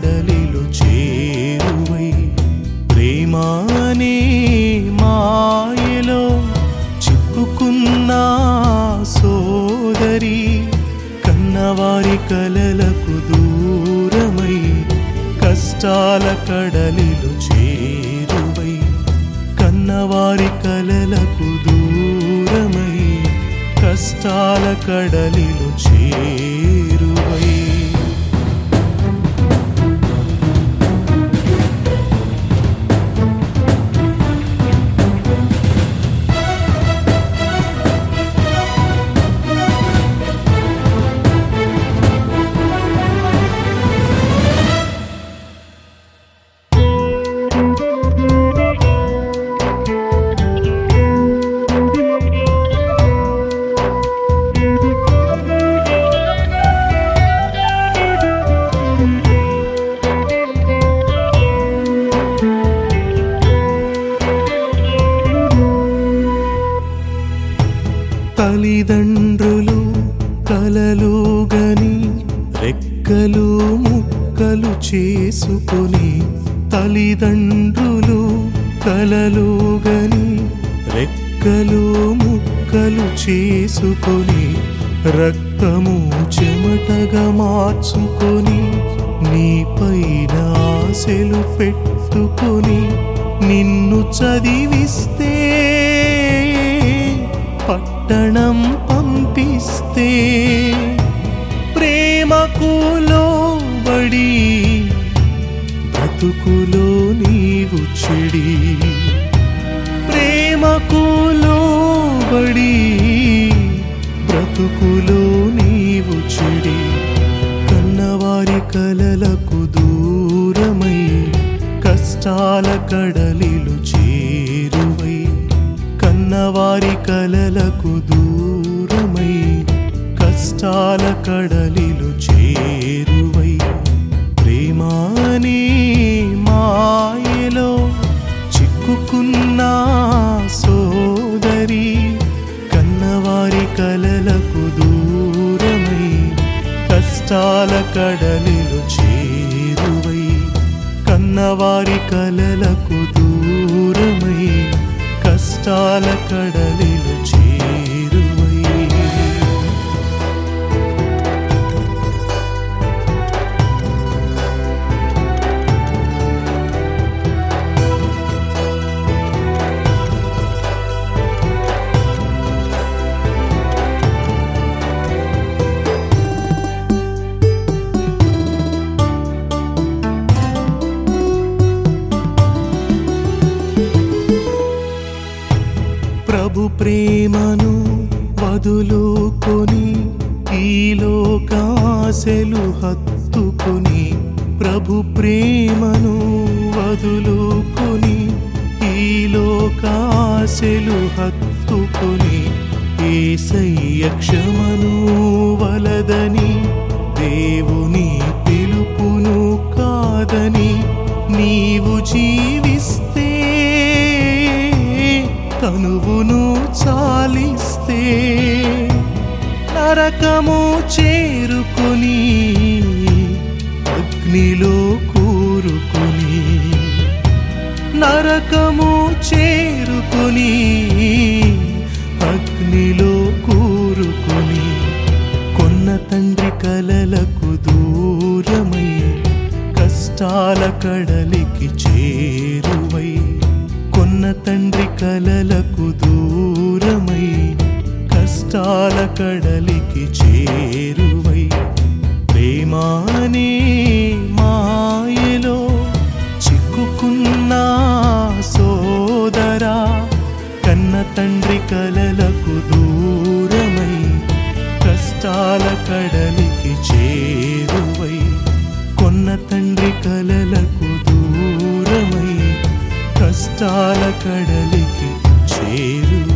కడలిలో చేరువై ప్రేమానే మాయలో చిక్కుకున్న సోదరి కన్నవారి కలలకు దూరమై కష్టాల కడలిలో చేరువై కన్నవారి కలలకు దూరమై కష్టాల కడలిలో చేరువై తల్లిదండ్రులు కలలుగని రెక్కలు ముక్కలు చేసుకొని తల్లిదండ్రులు కలలుగని రెక్కలు ముక్కలు చేసుకొని రక్తము చెమటగా మార్చుకొని నీపైన ఆశలు పెట్టుకొని నిన్ను చదివిస్తే పట్టణం పంపిస్తే ప్రేమకు లోబడి బ్రతుకులో నీవు చెడి ప్రేమకు లోబడి బ్రతుకులో నీవు చెడి కన్నవారి కలలకు దూరమై కష్టాల కడలిలు చేరువై కన్నవారి కలలకు దూరమై కష్టాల కడలిలు చేరువై ప్రేమానే మాయలో చిక్కుకున్న సోదరి కన్నవారి కలలకు దూరమై కష్టాల కడలిలు చేరువై కన్నవారి కలలకు దూరమై కష్టాల కడలిలు చేరువై ప్రభు ప్రేమను వదులుకొని ఈ లోకాశలు హత్తుకొని ప్రభు ప్రేమను వదులుకొని ఈ లోకాశలు హత్తుకొని యేసయ్య క్షమను వలదని దేవుని పిలుపును కాదని నీవు జీవిస్తే తనువును చాలిస్తే నరకము చేరుకొని అగ్నిలో కూరుకొని నరకము చేరుకొని అగ్నిలో కూరుకొని కొన్న తండ్రి కలలకు దూరమై కష్టాల కడలికి చేరువై కొన్న తండ్రి కలలకు దూరమై కష్టాల కడలికి చేరువై ప్రేమానే మాయలో చిక్కుకున్న సోదరా కన్న తండ్రి కలలకు దూరమై కష్టాల కడలికి చేరువై కొన్న తండ్రి కలలకు దూరమై కష్టాల కడలికి చేరు